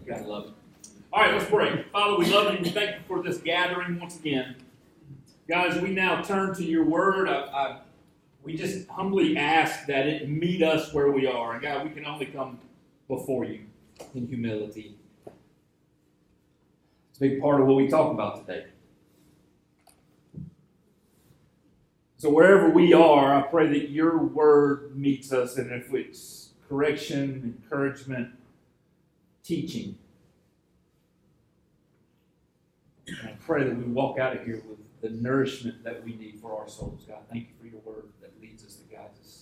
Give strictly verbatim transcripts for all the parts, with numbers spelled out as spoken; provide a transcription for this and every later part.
Gotta love it. All right, let's pray. Father, we love you. We thank you for this gathering once again. Guys, we now turn to your word. I, I, we just humbly ask that it meet us where we are. And God, we can only come before you in humility. It's a big part of what we talk about today. So wherever we are, I pray that your word meets us, and if it's correction, encouragement, teaching, and I pray that we walk out of here with the nourishment that we need for our souls. God, thank you for your word that leads us, that guides us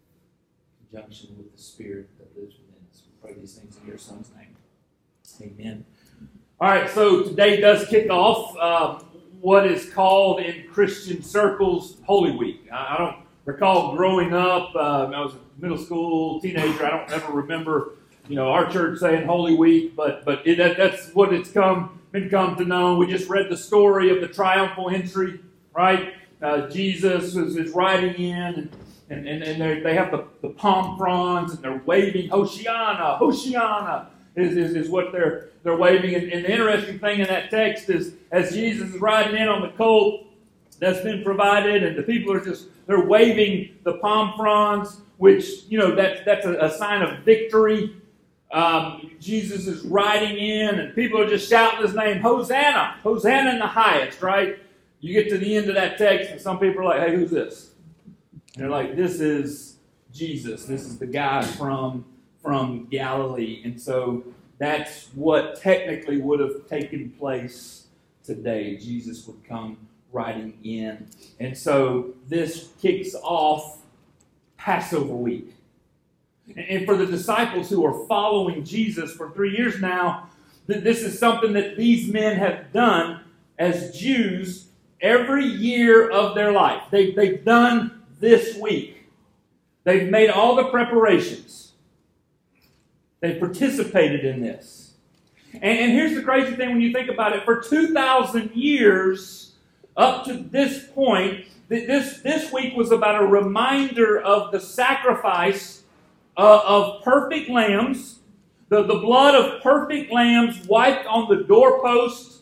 in conjunction with the Spirit that lives within us. We pray these things in your Son's name. Amen. All right, so today does kick off uh, what is called in Christian circles Holy Week. I, I don't recall growing up, uh, I was a middle school teenager, I don't ever remember, you know, our church saying Holy Week, but but it, that, that's what it's come been come to know. We just read the story of the triumphal entry, right? Uh, Jesus is, is riding in, and, and, and they have the, the palm fronds, and they're waving, Hoshiana, Hoshiana is, is, is what they're they're waving. And, and the interesting thing in that text is, as Jesus is riding in on the colt that's been provided, and the people are just, they're waving the palm fronds, which, you know, that, that's a, a sign of victory. Um, Jesus is riding in, and people are just shouting his name, Hosanna, Hosanna in the highest, right? You get to the end of that text, and some people are like, hey, who's this? And they're like, this is Jesus. This is the guy from, from Galilee. And so that's what technically would have taken place today. Jesus would come riding in. And so this kicks off Passover week. And for the disciples who are following Jesus for three years now, this is something that these men have done as Jews every year of their life. They've, they've done this week. They've made all the preparations. They've participated in this. And, and here's the crazy thing when you think about it. For two thousand years, up to this point, this, this week was about a reminder of the sacrifice Uh, of perfect lambs, the, the blood of perfect lambs wiped on the doorposts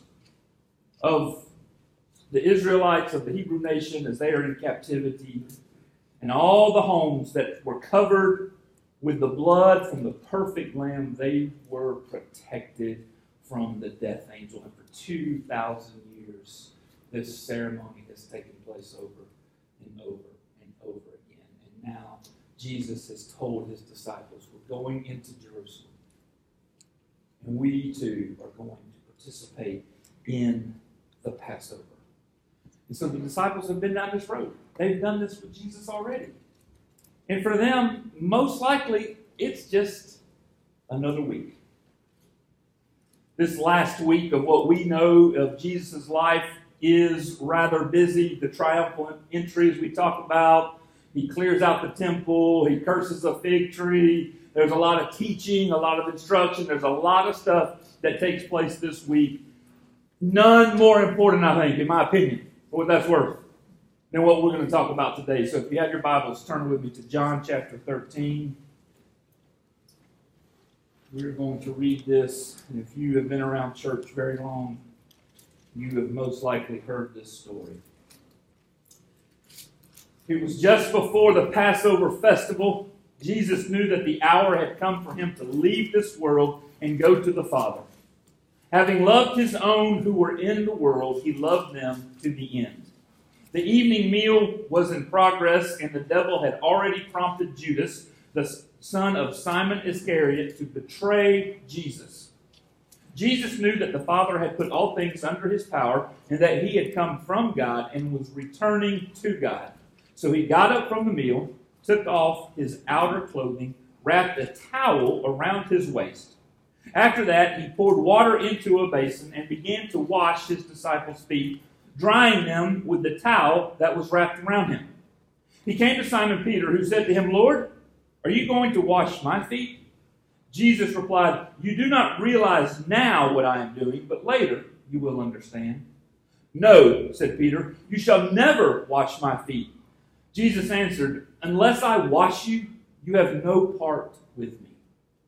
of the Israelites, of the Hebrew nation as they are in captivity, and all the homes that were covered with the blood from the perfect lamb, they were protected from the death angel. And for two thousand years, this ceremony has taken place over and over and over again. And now Jesus has told his disciples, we're going into Jerusalem. And we too are going to participate in the Passover. And so the disciples have been down this road. They've done this with Jesus already. And for them, most likely, it's just another week. This last week of what we know of Jesus' life is rather busy. The triumphal entry, as we talk about, he clears out the temple. He curses a fig tree. There's a lot of teaching, a lot of instruction. There's a lot of stuff that takes place this week. None more important, I think, in my opinion, for what that's worth, than what we're going to talk about today. So if you have your Bibles, turn with me to John chapter thirteen. We're going to read this. And if you have been around church very long, you have most likely heard this story. It was just before the Passover festival. Jesus knew that the hour had come for him to leave this world and go to the Father. Having loved his own who were in the world, he loved them to the end. The evening meal was in progress, and the devil had already prompted Judas, the son of Simon Iscariot, to betray Jesus. Jesus knew that the Father had put all things under his power, and that he had come from God and was returning to God. So he got up from the meal, took off his outer clothing, wrapped a towel around his waist. After that, he poured water into a basin and began to wash his disciples' feet, drying them with the towel that was wrapped around him. He came to Simon Peter, who said to him, Lord, are you going to wash my feet? Jesus replied, you do not realize now what I am doing, but later you will understand. No, said Peter, you shall never wash my feet. Jesus answered, unless I wash you, you have no part with me.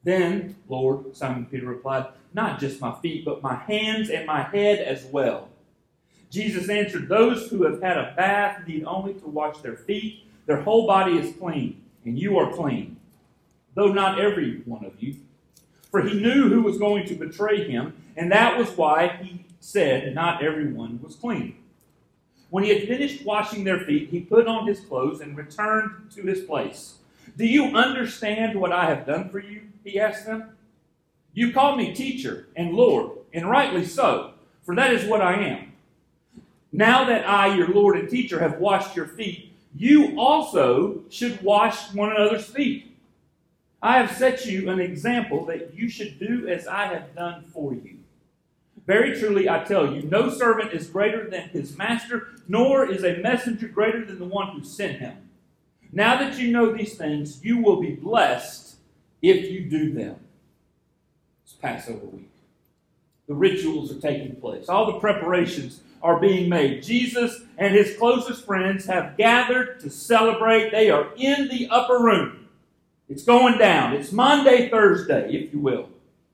Then, Lord, Simon Peter replied, not just my feet, but my hands and my head as well. Jesus answered, those who have had a bath need only to wash their feet. Their whole body is clean, and you are clean, though not every one of you. For he knew who was going to betray him, and that was why he said not everyone was clean. When he had finished washing their feet, he put on his clothes and returned to his place. Do you understand what I have done for you? He asked them. You call me teacher and Lord, and rightly so, for that is what I am. Now that I, your Lord and teacher, have washed your feet, you also should wash one another's feet. I have set you an example that you should do as I have done for you. Very truly, I tell you, no servant is greater than his master, nor is a messenger greater than the one who sent him. Now that you know these things, you will be blessed if you do them. It's Passover week. The rituals are taking place. All the preparations are being made. Jesus and his closest friends have gathered to celebrate. They are in the upper room. It's going down. It's Monday, Thursday, if you will.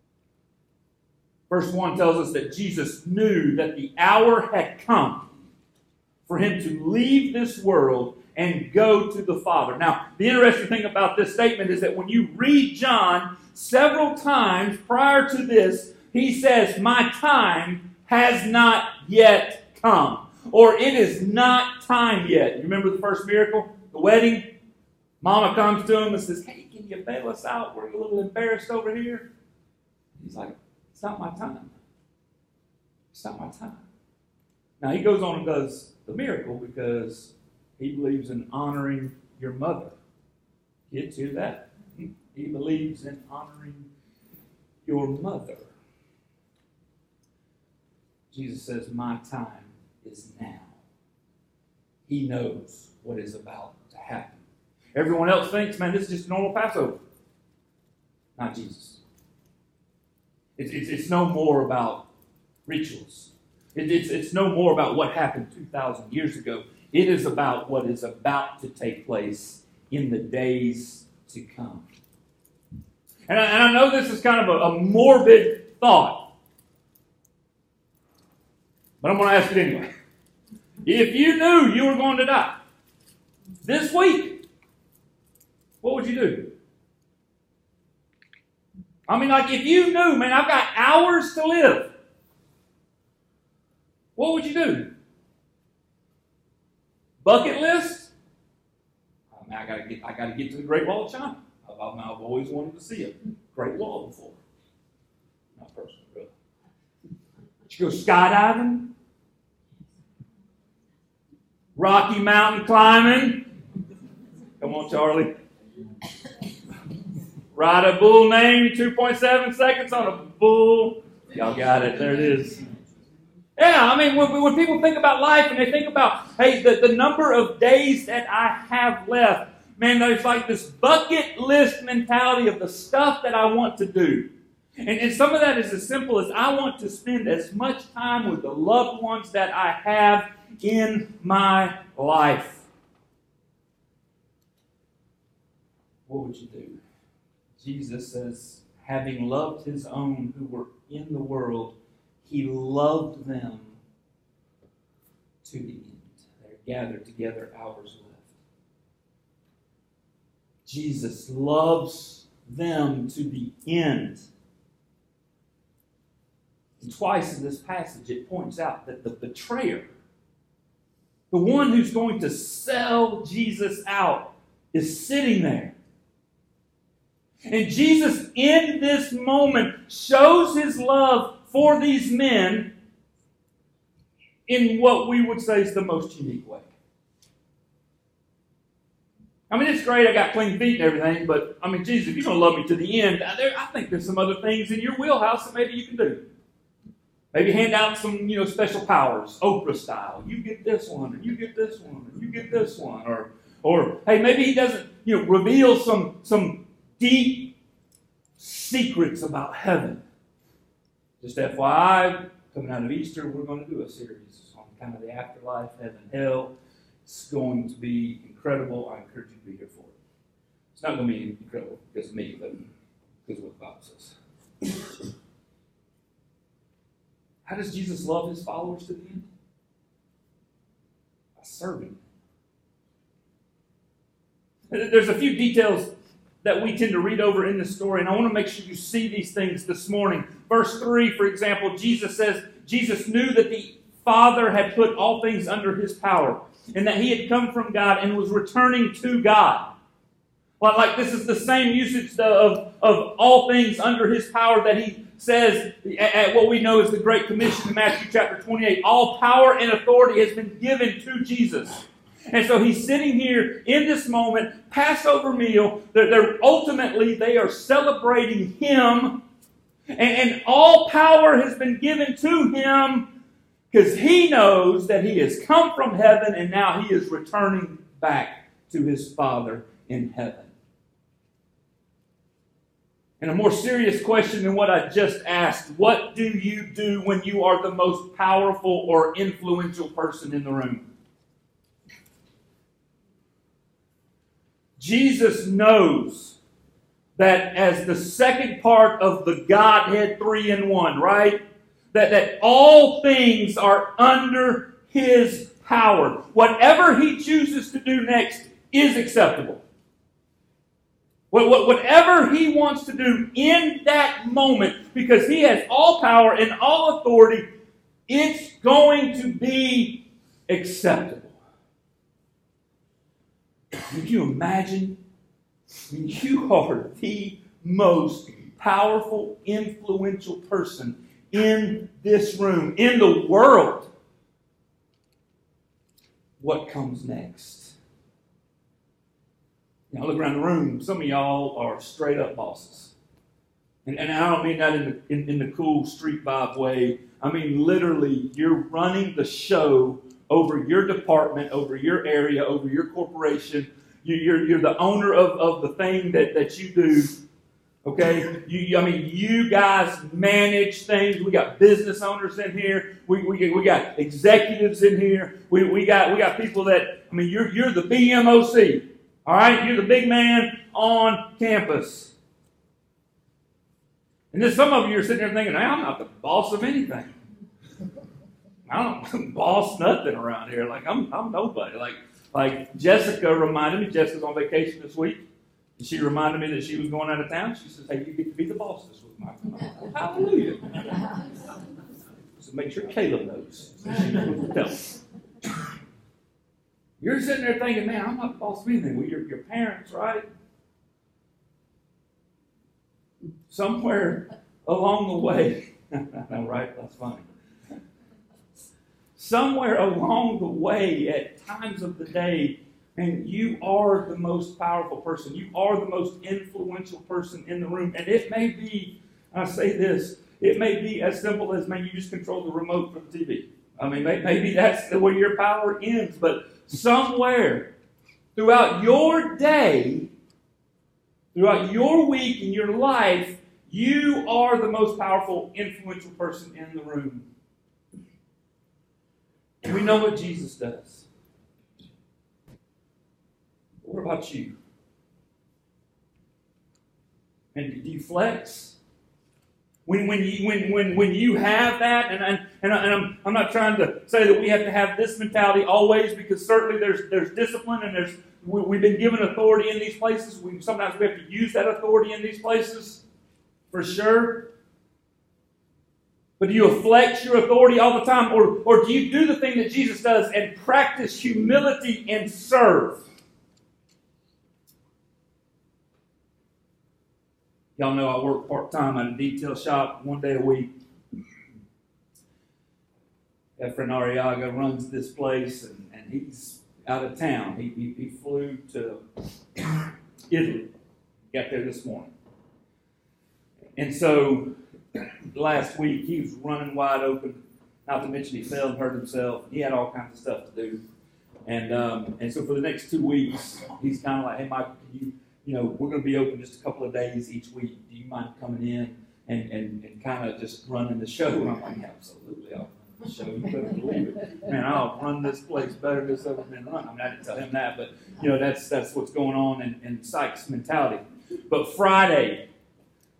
Verse one tells us that Jesus knew that the hour had come for him to leave this world and go to the Father. Now, the interesting thing about this statement is that when you read John, several times prior to this, he says, my time has not yet come. Or it is not time yet. You remember the first miracle? The wedding? Mama comes to him and says, hey, can you bail us out? We're a little embarrassed over here. He's like, it's not my time. It's not my time. Now, he goes on and does the miracle because he believes in honoring your mother. Kids, hear that? He believes in honoring your mother. Jesus says, my time is now. He knows what is about to happen. Everyone else thinks, man, this is just normal Passover. Not Jesus. It's, it's, it's no more about rituals. It, it's, it's no more about what happened two thousand years ago. It is about what is about to take place in the days to come. And I, and I know this is kind of a, a morbid thought, but I'm going to ask it anyway. If you knew you were going to die this week, what would you do? I mean, like if you knew, man, I've got hours to live, what would you do? Bucket list? I mean, I gotta get, I gotta get to the Great Wall of China. I've, I've always wanted to see a Great Wall before. Not personally, really. Did you go skydiving? Rocky Mountain climbing? Come on, Charlie. Ride a bull named two point seven seconds on a bull. Y'all got it. There it is. Yeah, I mean, when, when people think about life and they think about, hey, the, the number of days that I have left, man, there's like this bucket list mentality of the stuff that I want to do. And, and some of that is as simple as I want to spend as much time with the loved ones that I have in my life. What would you do? Jesus says, having loved his own who were in the world, he loved them to the end. They're gathered together, hours left. Jesus loves them to the end. And twice in this passage it points out that the betrayer, the one who's going to sell Jesus out, is sitting there. And Jesus, in this moment, shows his love for these men in what we would say is the most unique way. I mean, it's great I got clean feet and everything, but, I mean, Jesus, if you're going to love me to the end, there, I think there's some other things in your wheelhouse that maybe you can do. Maybe hand out some, you know, special powers, Oprah style. You get this one, and you get this one, and you get this one. Or, or hey, maybe he doesn't, you know, reveal some, some deep secrets about heaven. Just F Y I, coming out of Easter, we're going to do a series on kind of the afterlife, heaven, hell. It's going to be incredible. I encourage you to be here for it. It's not going to be incredible because of me, but Because what the Bible says. How does Jesus love his followers to the end? By serving. There's a few details that we tend to read over in this story, and I want to make sure you see these things this morning. Verse three, for example, Jesus says, Jesus knew that the Father had put all things under his power, and that he had come from God and was returning to God. Well, like this is the same usage of, of all things under his power that he says at what we know as the Great Commission in Matthew chapter twenty-eight. All power and authority has been given to Jesus. And so he's sitting here in this moment, Passover meal. They're, they're ultimately, they are celebrating him. And, and all power has been given to him because he knows that he has come from heaven and now he is returning back to his Father in heaven. And a more serious question than what I just asked, what do you do when you are the most powerful or influential person in the room? Jesus knows that as the second part of the Godhead three in one, right? That, that all things are under his power. Whatever he chooses to do next is acceptable. Whatever he wants to do in that moment, because he has all power and all authority, it's going to be acceptable. Can you imagine? You are the most powerful, influential person in this room, in the world. What comes next? Now look around the room. Some of y'all are straight up bosses. And, and I don't mean that in the, in, in the cool street vibe way. I mean literally, you're running the show over your department, over your area, over your corporation. You, you're, you're the owner of, of the thing that, that you do. Okay? You, I mean, you guys manage things. We got business owners in here. We, we, we got executives in here. We, we got we got people that, I mean, you're, you're the B M O C. All right? You're the big man on campus. And then some of you are sitting there thinking, I'm not the boss of anything. I don't boss nothing around here. Like, I'm I'm nobody. Like, like Jessica reminded me, Jessica's on vacation this week. And she reminded me that she was going out of town. She says, hey, you get to be the boss this week, Michael. Well, hallelujah. So make sure Caleb knows. So she knows what to tell him. You're sitting there thinking, man, I'm not the boss of anything. Well, you're your parents, right? Somewhere along the way, I know, right? That's funny. Somewhere along the way, at times of the day, and you are the most powerful person. You are the most influential person in the room. And it may be, I say this, it may be as simple as, man, you just control the remote for the T V. I mean, maybe that's where your power ends. But somewhere throughout your day, throughout your week and your life, you are the most powerful, influential person in the room. We know what Jesus does. What about you? And do you flex? When, when, you, when, when, when you have that, and, and, and I'm, I'm not trying to say that we have to have this mentality always, because certainly there's, there's discipline and there's we, we've been given authority in these places. We, sometimes we have to use that authority in these places, for sure. But do you flex your authority all the time? Or, or do you do the thing that Jesus does and practice humility and serve? Y'all know I work part-time at a detail shop one day a week. Efren Arriaga runs this place, and, and he's out of town. He, he, he flew to Italy. Got there this morning. And so last week, he was running wide open. Not to mention he fell and hurt himself. He had all kinds of stuff to do. And um, and so for the next two weeks, he's kind of like, hey, Michael, can you, you know, we're going to be open just a couple of days each week. Do you mind coming in and, and, and kind of just running the show? And I'm like, yeah, absolutely. I'll run the show. You better believe it. Man, I'll run this place better than it's ever been run. I mean, I didn't tell him that, but, you know, that's that's what's going on in, in Sykes' mentality. But Friday,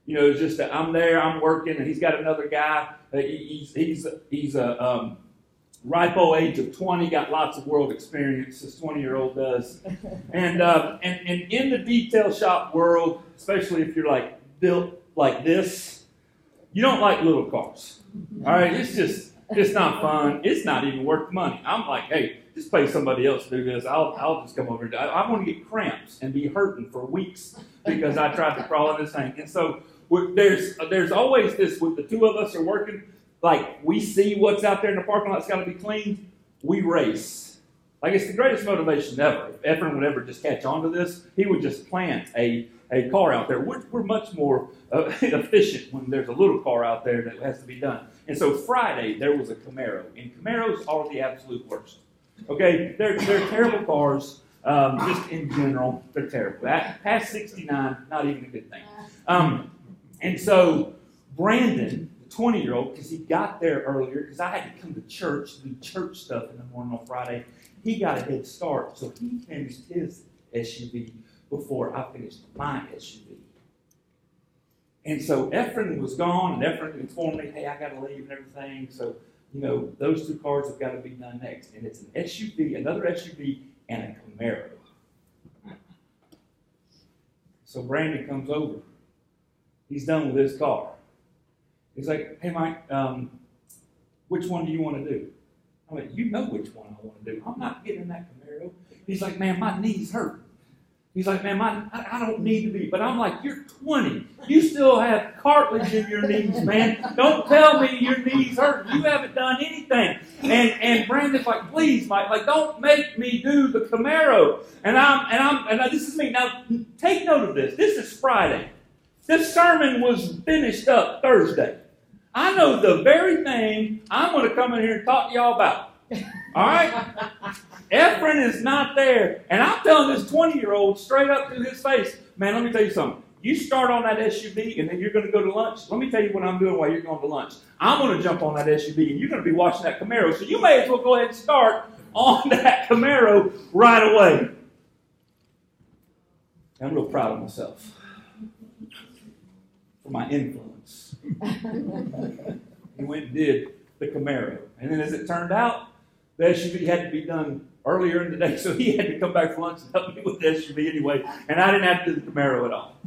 You know, it's just that I'm there, I'm working, and he's got another guy. Uh, he's he's he's a um, ripe old age of twenty, got lots of world experience. This twenty-year-old does, and uh, and and in the detail shop world, especially if you're like built like this, you don't like little cars. All right, it's just it's not fun. It's not even worth the money. I'm like, hey, just pay somebody else to do this. I'll I'll just come over. And do it. I'm going to get cramps and be hurting for weeks because I tried to crawl in this thing, and so. We're, there's there's always this, when the two of us are working, like we see what's out there in the parking lot that's got to be cleaned, we race. Like it's the greatest motivation ever. If Ephraim would ever just catch on to this, he would just plant a, a car out there. We're, we're much more uh, efficient when there's a little car out there that has to be done. And so Friday, there was a Camaro. And Camaros are the absolute worst. Okay? They're, they're terrible cars, um, just in general. They're terrible. At, past sixty-nine, not even a good thing. Um, And so Brandon, the twenty-year-old, because he got there earlier, because I had to come to church, do church stuff in the morning on Friday, he got a head start. So he finished his S U V before I finished my S U V. And so Ephraim was gone, and Ephraim informed me, hey, I got to leave and everything. So, you know, those two cars have got to be done next. And it's an S U V, another S U V, and a Camaro. So Brandon comes over. He's done with his car. He's like, hey, Mike, um, which one do you want to do? I'm like, you know which one I want to do. I'm not getting in that Camaro. He's like, man, my knees hurt. He's like, man, my, I, I don't need to be. But I'm like, you're twenty. You still have cartilage in your knees, man. Don't tell me your knees hurt. You haven't done anything. And and Brandon's like, please, Mike, like, don't make me do the Camaro. And I'm and I'm and this is me. Now, take note of this. This is Friday. This sermon was finished up Thursday. I know the very thing I'm going to come in here and talk to y'all about. All right? Ephraim is not there. And I'm telling this twenty-year-old straight up to his face, man, let me tell you something. You start on that S U V and then you're going to go to lunch. Let me tell you what I'm doing while you're going to lunch. I'm going to jump on that S U V and you're going to be watching that Camaro. So you may as well go ahead and start on that Camaro right away. I'm real proud of myself for my influence. He went and did the Camaro. And then as it turned out, the S U V had to be done earlier in the day, so he had to come back for lunch and help me with the S U V anyway, and I didn't have to do the Camaro at all.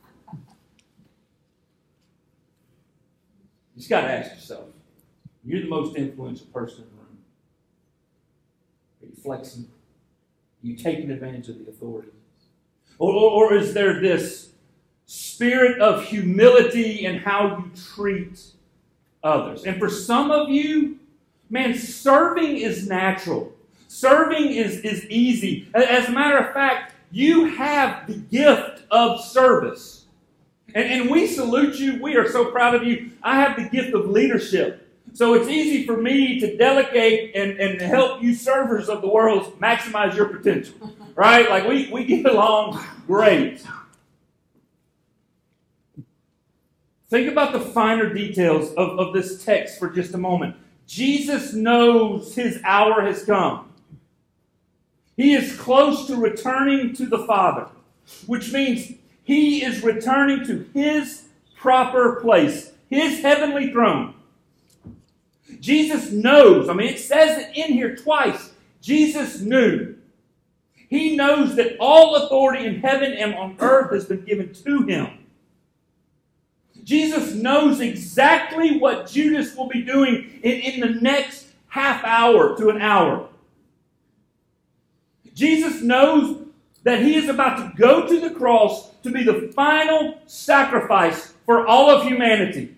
You just got to ask yourself, you're the most influential person in the room. Are you flexing? Are you taking advantage of the authority? Or, or, or is there this spirit of humility in how you treat others? And for some of you, man, serving is natural. Serving is, is easy. As a matter of fact, you have the gift of service. And, and we salute you. We are so proud of you. I have the gift of leadership. So it's easy for me to delegate and, and help you servers of the world maximize your potential. Right? Like we, we get along great. Think about the finer details of, of this text for just a moment. Jesus knows his hour has come. He is close to returning to the Father, which means he is returning to his proper place, his heavenly throne. Jesus knows. I mean, it says it in here twice. Jesus knew. He knows that all authority in heaven and on earth has been given to him. Jesus knows exactly what Judas will be doing in, in the next half hour to an hour. Jesus knows that he is about to go to the cross to be the final sacrifice for all of humanity.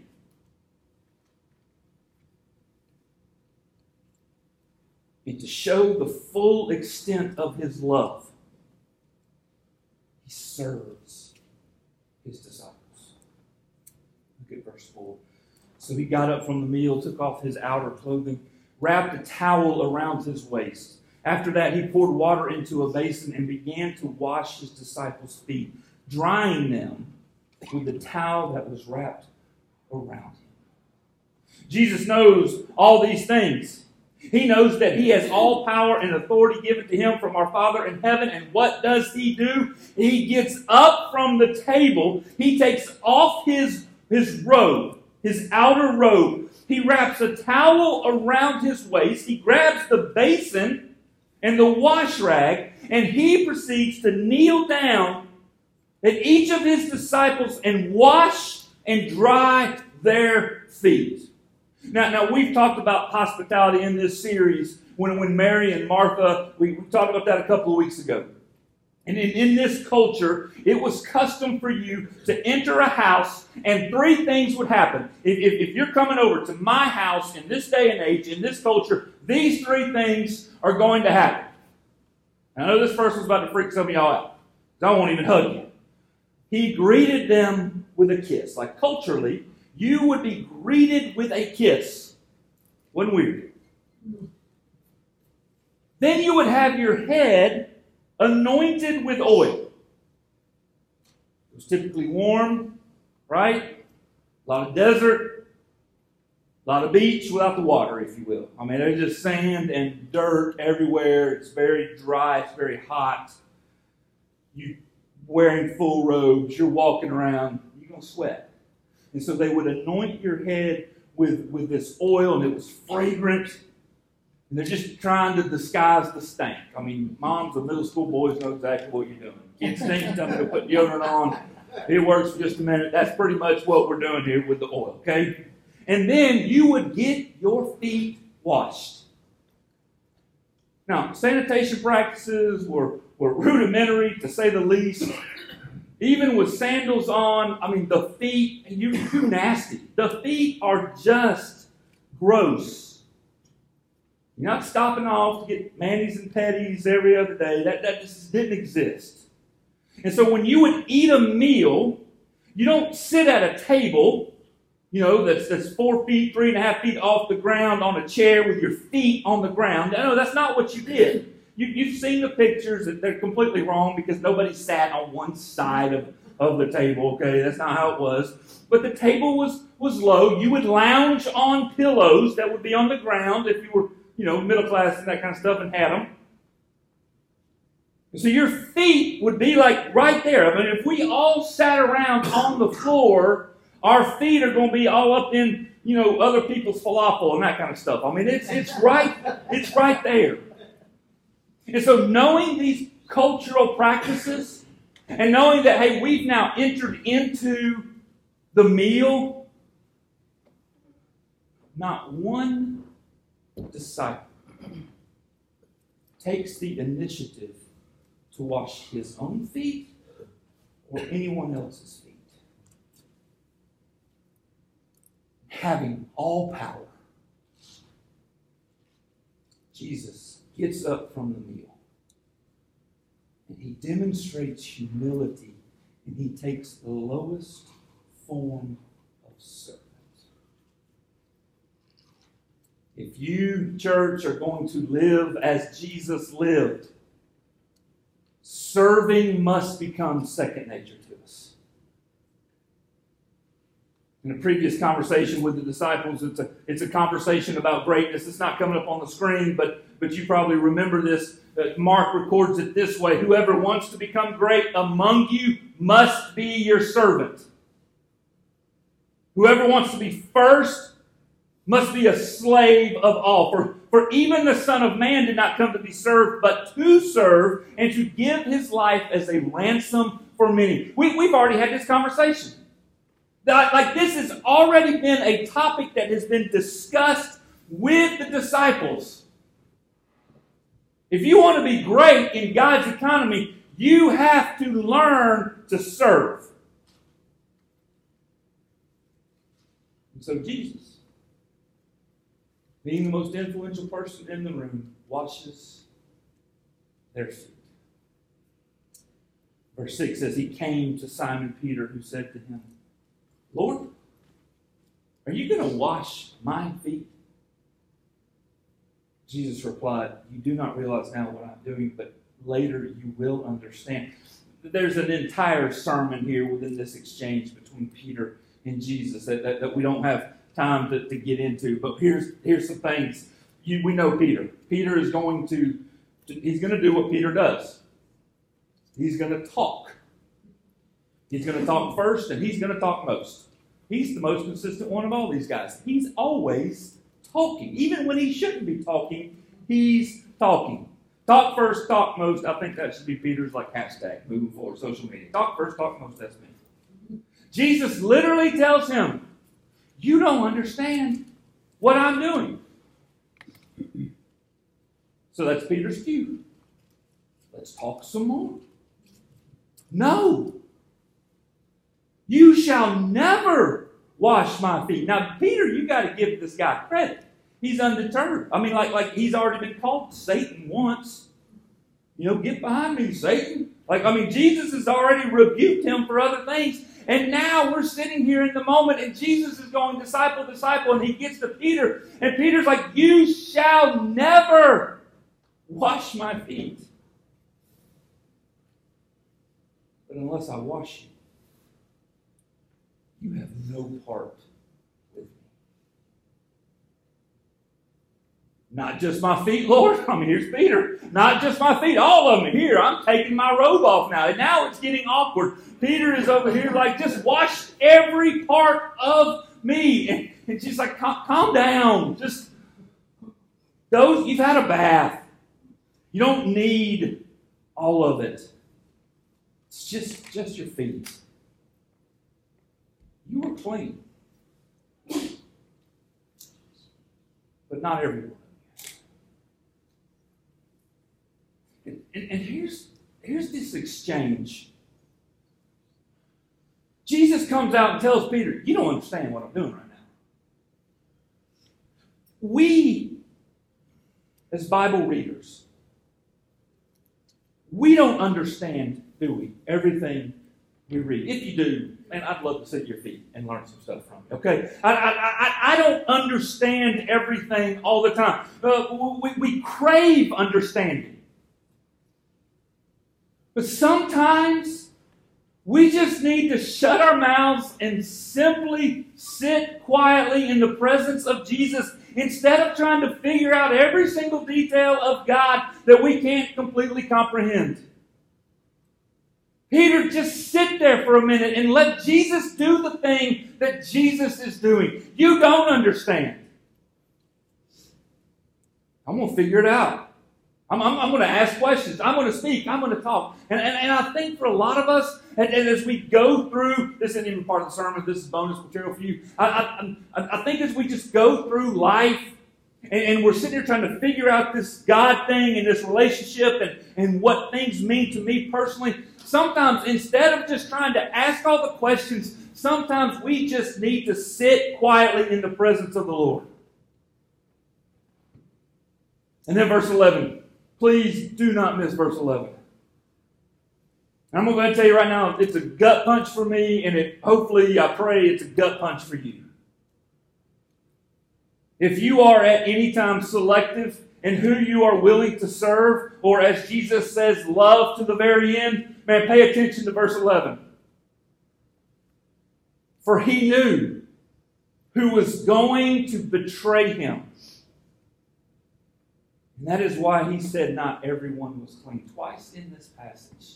And to show the full extent of his love, he serves his disciples. Look at verse four. So he got up from the meal, took off his outer clothing, wrapped a towel around his waist. After that, he poured water into a basin and began to wash his disciples' feet, drying them with the towel that was wrapped around him. Jesus knows all these things. He knows that he has all power and authority given to him from our Father in heaven. And what does he do? He gets up from the table. He takes off his, his robe, his outer robe. He wraps a towel around his waist. He grabs the basin and the wash rag, and he proceeds to kneel down at each of his disciples and wash and dry their feet. Now, now we've talked about hospitality in this series when, when Mary and Martha, we, we talked about that a couple of weeks ago. And in, in this culture, it was custom for you to enter a house and three things would happen. If, if, if you're coming over to my house in this day and age, in this culture, these three things are going to happen. I know this first one's about to freak some of y'all out, because I won't even hug you. He greeted them with a kiss. Like culturally, you would be greeted with a kiss. Wasn't weird. Then you would have your head anointed with oil. It was typically warm, right? A lot of desert, a lot of beach without the water, if you will. I mean, there's just sand and dirt everywhere. It's very dry. It's very hot. You're wearing full robes. You're walking around. You're going to sweat. And so they would anoint your head with, with this oil, and it was fragrant. And they're just trying to disguise the stank. I mean, moms and middle school boys know exactly what you're doing. Kids stink, tell them to put deodorant on. It works for just a minute. That's pretty much what we're doing here with the oil, okay? And then you would get your feet washed. Now, sanitation practices were, were rudimentary, to say the least. Even with sandals on, I mean, the feet, you, you're nasty. The feet are just gross. You're not stopping off to get manis and petties every other day. That, that just didn't exist. And so when you would eat a meal, you don't sit at a table, you know, that's, that's four feet, three and a half feet off the ground on a chair with your feet on the ground. No, that's not what you did. You, you've seen the pictures. That they're completely wrong because nobody sat on one side of, of the table, okay? That's not how it was. But the table was, was low. You would lounge on pillows that would be on the ground if you were, you know, middle class and that kind of stuff and had them. And so your feet would be like right there. I mean, if we all sat around on the floor, our feet are going to be all up in, you know, other people's falafel and that kind of stuff. I mean, it's it's right, it's right there. And so knowing these cultural practices and knowing that, hey, we've now entered into the meal, not one disciple takes the initiative to wash his own feet or anyone else's feet. Having all power, Jesus gets up from the meal and he demonstrates humility and he takes the lowest form of servant. If you, church, are going to live as Jesus lived, serving must become second nature to us. In a previous conversation with the disciples, it's a, it's a conversation about greatness. It's not coming up on the screen, but, but you probably remember this. Uh, Mark records it this way: whoever wants to become great among you must be your servant. Whoever wants to be first must be a slave of all. For, for even the Son of Man did not come to be served, but to serve and to give his life as a ransom for many. We, we've already had this conversation. Like this has already been a topic that has been discussed with the disciples. If you want to be great in God's economy, you have to learn to serve. And so Jesus, being the most influential person in the room, washes their feet. Verse six says, he came to Simon Peter, who said to him, Lord, are you going to wash my feet? Jesus replied, you do not realize now what I'm doing, but later you will understand. There's an entire sermon here within this exchange between Peter and Jesus that, that, that we don't have time to, to get into. But here's, here's some things. you, we know Peter. Peter is going to, to he's going to do what Peter does. He's going to talk. He's going to talk first, and he's going to talk most. He's the most consistent one of all these guys. He's always talking. Even when he shouldn't be talking, he's talking. Talk first, talk most. I think that should be Peter's like hashtag moving forward, social media. Talk first, talk most. That's me. Jesus literally tells him, you don't understand what I'm doing. So that's Peter's cue. Let's talk some more. No. You shall never wash my feet. Now, Peter, you got to give this guy credit. He's undeterred. I mean, like, like he's already been called Satan once. You know, get behind me, Satan. Like, I mean, Jesus has already rebuked him for other things. And now we're sitting here in the moment, and Jesus is going disciple, disciple, and he gets to Peter. And Peter's like, you shall never wash my feet. But unless I wash you, you have no part with me. Not just my feet, Lord. I mean, here's Peter. Not just my feet, all of them. Here, I'm taking my robe off now. And now it's getting awkward. Peter is over here like, just wash every part of me. And, and she's like, calm, calm down. Just, those, you've had a bath. You don't need all of it. It's just, just your feet. You were clean. But not everyone. And, and, and here's, here's this exchange. Jesus comes out and tells Peter, you don't understand what I'm doing right now. We, as Bible readers, we don't understand, do we, everything we read. If you do, man, I'd love to sit at your feet and learn some stuff from you, okay? I, I, I, I don't understand everything all the time. Uh, we, we crave understanding. But sometimes we just need to shut our mouths and simply sit quietly in the presence of Jesus instead of trying to figure out every single detail of God that we can't completely comprehend. Peter, just sit there for a minute and let Jesus do the thing that Jesus is doing. You don't understand. I'm going to figure it out. I'm, I'm, I'm going to ask questions. I'm going to speak. I'm going to talk. And, and, and I think for a lot of us, and, and as we go through, this isn't even part of the sermon, this is bonus material for you. I, I, I think as we just go through life, and, and we're sitting here trying to figure out this God thing and this relationship and, and what things mean to me personally, sometimes instead of just trying to ask all the questions, sometimes we just need to sit quietly in the presence of the Lord. And then verse eleven. Please do not miss verse eleven. And I'm going to tell you right now, it's a gut punch for me, and it hopefully, I pray, it's a gut punch for you. If you are at any time selective in who you are willing to serve, or as Jesus says, love to the very end, man, pay attention to verse eleven. For he knew who was going to betray him. And that is why he said not everyone was clean. Twice in this passage,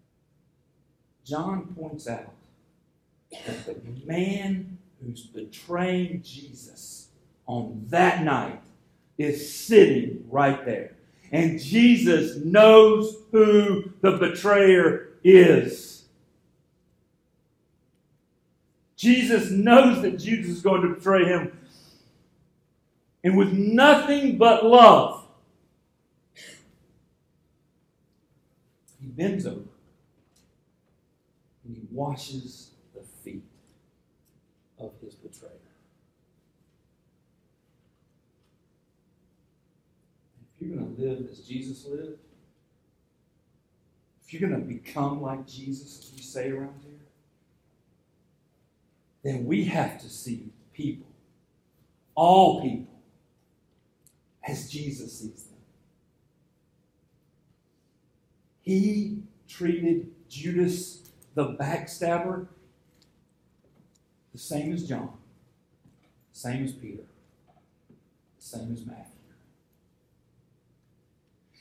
John points out that the man who's betraying Jesus on that night is sitting right there. And Jesus knows who the betrayer is. Jesus knows that Judas is going to betray him. And with nothing but love, he bends over and he washes the feet of his betrayer. If you're going to live as Jesus lived, if you're going to become like Jesus, as we say around here, then we have to see people, all people, as Jesus sees them. He treated Judas the backstabber the same as John, the same as Peter, the same as Matthew.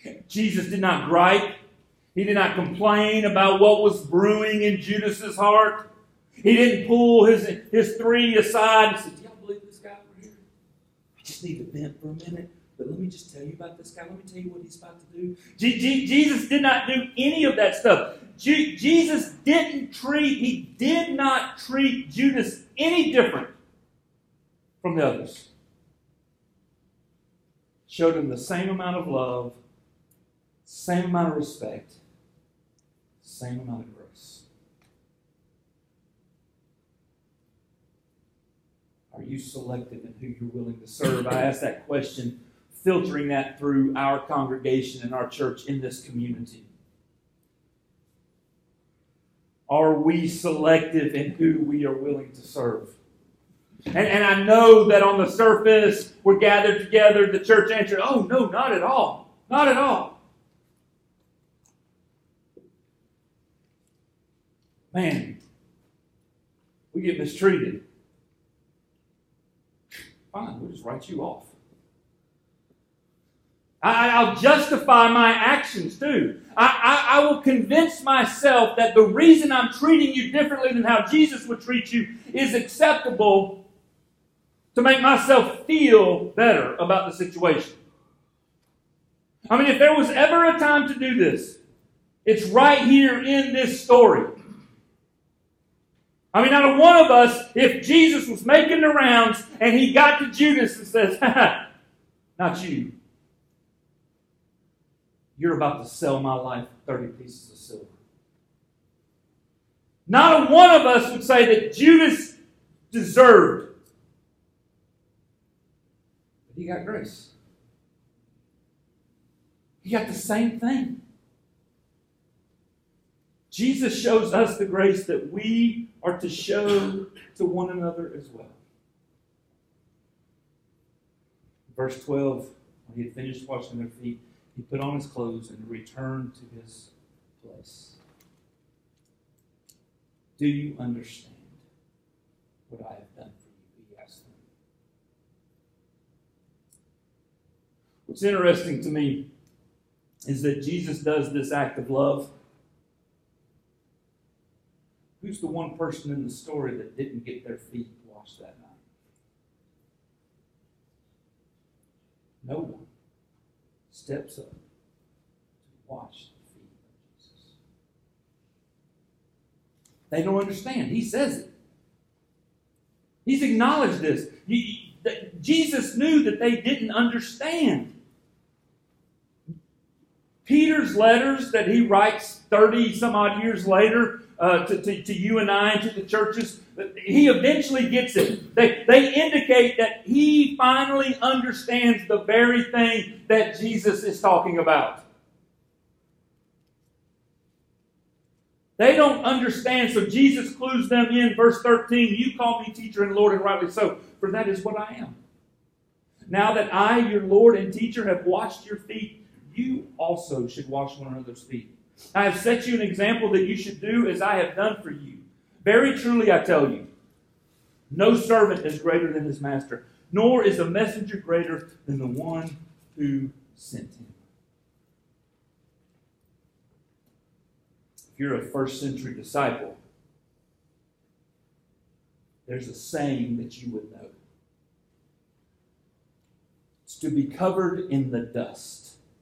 Jesus did not gripe. He did not complain about what was brewing in Judas's heart. He didn't pull his, his three aside and say, do y'all believe this guy over here? I just need to vent for a minute. But let me just tell you about this guy. Let me tell you what he's about to do. G- G- Jesus did not do any of that stuff. G- Jesus didn't treat, he did not treat Judas any different from the others. Showed him the same amount of love, same amount of respect, same amount of grace. Are you selective in who you're willing to serve? I asked that question, filtering that through our congregation and our church in this community. Are we selective in who we are willing to serve? And, and I know that on the surface, we're gathered together, the church answered, oh, no, not at all. Not at all. Man, we get mistreated. Fine, we'll just write you off. I, I'll justify my actions too. I, I, I will convince myself that the reason I'm treating you differently than how Jesus would treat you is acceptable to make myself feel better about the situation. I mean, if there was ever a time to do this, it's right here in this story. I mean, out of one of us, if Jesus was making the rounds and he got to Judas and says, not you. You're about to sell my life for thirty pieces of silver. Not a one of us would say that Judas deserved. But he got grace. He got the same thing. Jesus shows us the grace that we are to show to one another as well. Verse twelve, when he had finished washing their feet, he put on his clothes and returned to his place. Do you understand what I have done for you? He asked them. What's interesting to me is that Jesus does this act of love. Who's the one person in the story that didn't get their feet washed that night? No one steps up to wash the feet of Jesus. They don't understand. He says it. He's acknowledged this. He, that Jesus knew that they didn't understand. Peter's letters that he writes thirty some odd years later uh, to, to, to you and I and to the churches, he eventually gets it. They, they indicate that he finally understands the very thing that Jesus is talking about. They don't understand, so Jesus clues them in. Verse thirteen, you call me teacher and Lord, and rightly so, for that is what I am. Now that I, your Lord and teacher, have washed your feet, you also should wash one another's feet. I have set you an example that you should do as I have done for you. Very truly I tell you, no servant is greater than his master, nor is a messenger greater than the one who sent him. If you're a first century disciple, there's a saying that you would know. It's to be covered in the dust.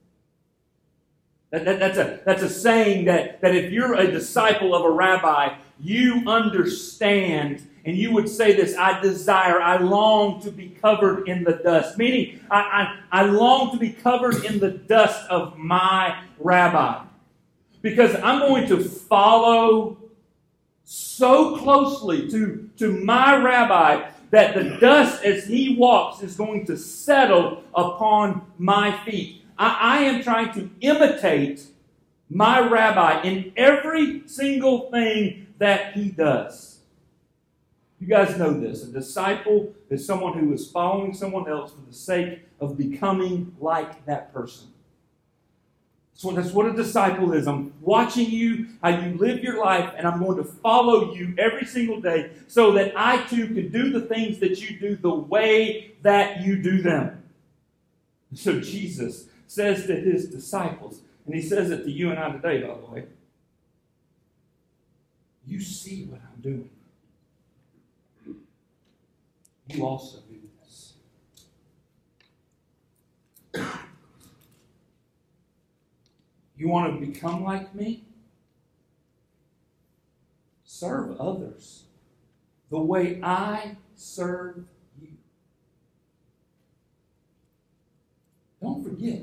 That, that, that's, a, that's a saying that, that if you're a disciple of a rabbi, you understand, and you would say this, I desire, I long to be covered in the dust. Meaning, I, I, I long to be covered in the dust of my rabbi. Because I'm going to follow so closely to, to my rabbi that the dust as he walks is going to settle upon my feet. I, I am trying to imitate my rabbi in every single thing that he does. You guys know this. A disciple is someone who is following someone else for the sake of becoming like that person. So that's what a disciple is. I'm watching you, how you live your life, and I'm going to follow you every single day so that I too can do the things that you do the way that you do them. So Jesus says to his disciples, and he says it to you and I today, by the way, you see what I'm doing. You also do this. You want to become like me? Serve others the way I serve you. Don't forget,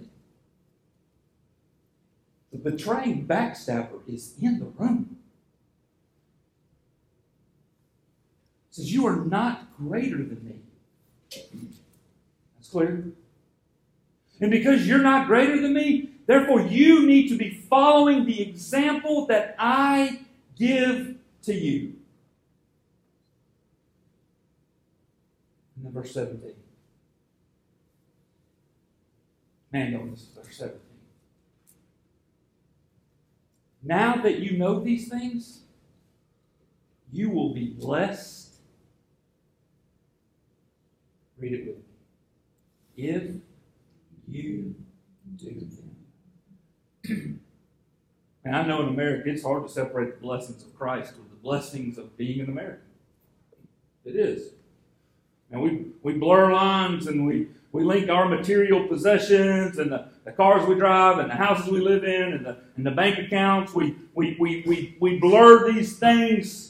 the betraying backstabber is in the room. It says, you are not greater than me. That's clear. And because you're not greater than me, therefore you need to be following the example that I give to you. And then verse seventeen. Man, no, this is verse seventeen. Now that you know these things, you will be blessed. Read it with me. If you do them. And I know in America it's hard to separate the blessings of Christ with the blessings of being an American. It is. And we, we blur lines and we, we link our material possessions and the, the cars we drive and the houses we live in and the, and the bank accounts. We, we, we, we, we blur these things.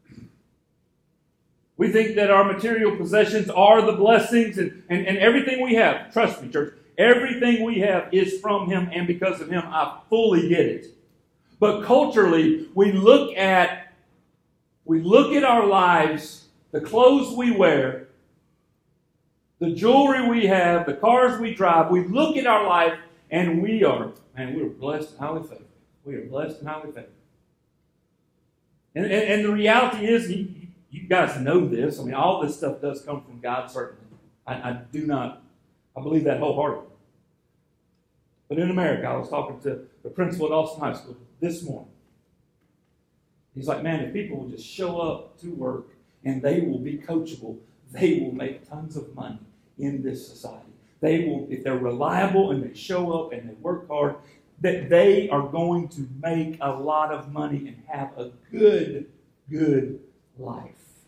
We think that our material possessions are the blessings and, and, and everything we have. Trust me, church. Everything we have is from Him, and because of Him, I fully get it. But culturally, we look at we look at our lives, the clothes we wear, the jewelry we have, the cars we drive. We look at our life, and we are, man, we are blessed and highly favored. We are blessed and highly favored. And, and, and the reality is, you, you guys know this. I mean, all this stuff does come from God, certainly. I, I do not I believe that wholeheartedly. But in America, I was talking to the principal at Austin High School this morning. He's like, man, if people will just show up to work and they will be coachable, they will make tons of money in this society. They will, if they're reliable and they show up and they work hard, that they are going to make a lot of money and have a good, good life.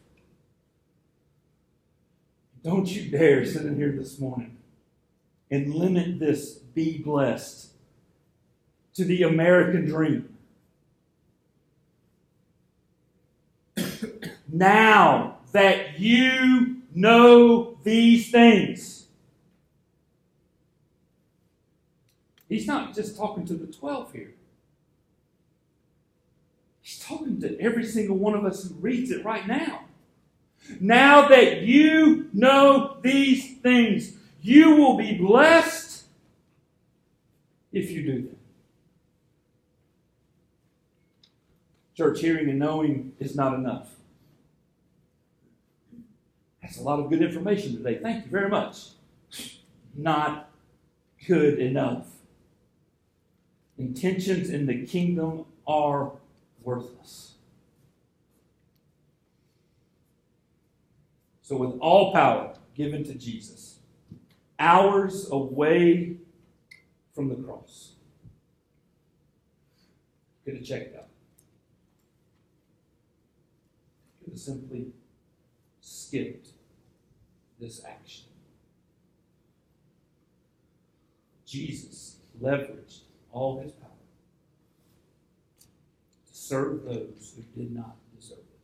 Don't you dare sit in here this morning and limit this be blessed to the American dream. Now that you know these things. He's not just talking to the twelve here. He's talking to every single one of us who reads it right now. Now that you know these things, you will be blessed if you do them. Church, hearing and knowing is not enough. That's a lot of good information today. Thank you very much. Not good enough. Intentions in the kingdom are worthless. So with all power given to Jesus, hours away from the cross, could have checked out. Could have simply skipped this action. Jesus leveraged all his power to serve those who did not deserve it.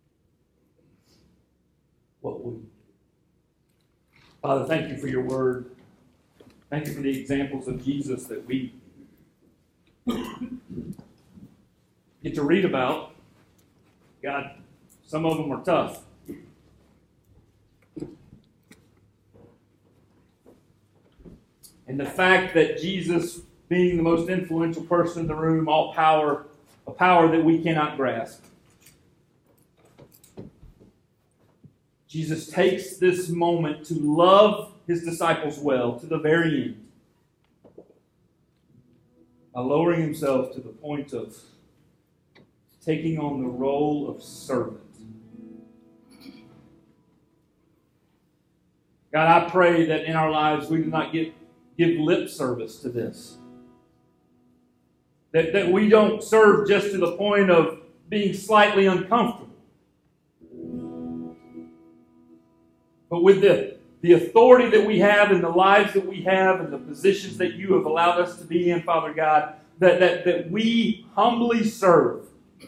What would you do? Father, thank you for your word. Thank you for the examples of Jesus that we get to read about. God, some of them are tough. And the fact that Jesus, being the most influential person in the room, all power, a power that we cannot grasp, Jesus takes this moment to love his disciples well to the very end by lowering himself to the point of taking on the role of servant. God, I pray that in our lives we do not get give lip service to this. That, that we don't serve just to the point of being slightly uncomfortable. But with the, the authority that we have and the lives that we have and the positions that you have allowed us to be in, Father God, that, that, that we humbly serve.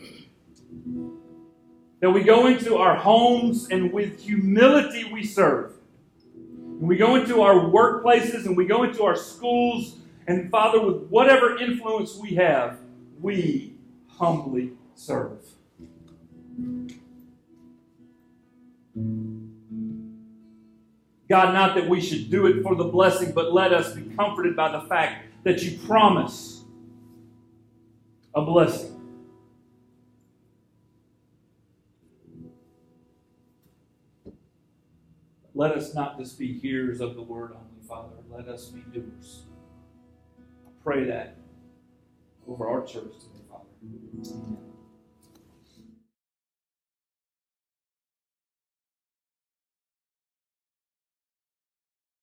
That we go into our homes and with humility we serve. And we go into our workplaces and we go into our schools. And Father, with whatever influence we have, we humbly serve. God, not that we should do it for the blessing, but let us be comforted by the fact that you promise a blessing. Let us not just be hearers of the word only, Father. Let us be doers. I pray that over our church today, Father. Amen.